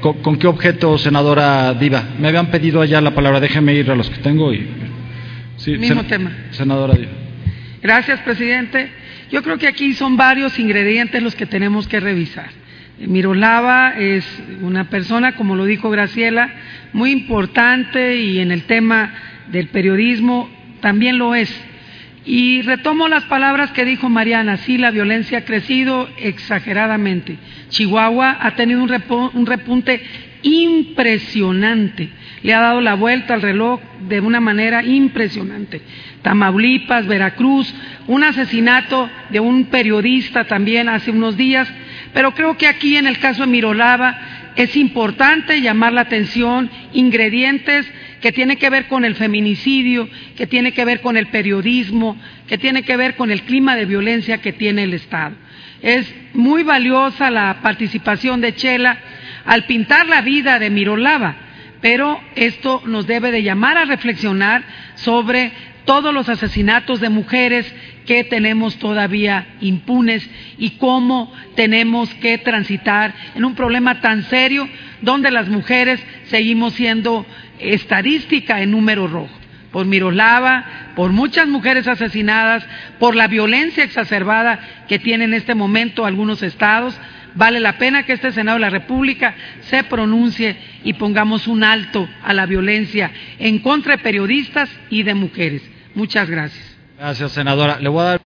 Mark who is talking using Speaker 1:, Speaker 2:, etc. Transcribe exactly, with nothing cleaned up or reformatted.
Speaker 1: ¿con, ¿Con qué objeto, senadora Diva? Me habían pedido allá la palabra, déjeme ir a los que tengo y...
Speaker 2: Sí, mismo sen, tema.
Speaker 1: Senadora Diva.
Speaker 2: Gracias, presidente. Yo creo que aquí son varios ingredientes los que tenemos que revisar. Miroslava es una persona, como lo dijo Graciela, muy importante y en el tema del periodismo también lo es. Y retomo las palabras que dijo Mariana, sí, la violencia ha crecido exageradamente. Chihuahua ha tenido un, repo, un repunte impresionante, le ha dado la vuelta al reloj de una manera impresionante. Tamaulipas, Veracruz, un asesinato de un periodista también hace unos días, pero creo que aquí en el caso de Miroslava es importante llamar la atención, ingredientes que tienen que ver con el feminicidio, que tiene que ver con el periodismo, que tiene que ver con el clima de violencia que tiene el Estado. Es muy valiosa la participación de Chela al pintar la vida de Miroslava, pero esto nos debe de llamar a reflexionar sobre todos los asesinatos de mujeres que tenemos todavía impunes y cómo tenemos que transitar en un problema tan serio donde las mujeres seguimos siendo estadística en número rojo. Por Miroslava, por muchas mujeres asesinadas, por la violencia exacerbada que tiene en este momento algunos estados, vale la pena que este Senado de la República se pronuncie y pongamos un alto a la violencia en contra de periodistas y de mujeres. Muchas gracias.
Speaker 1: Gracias, senadora. Le voy a dar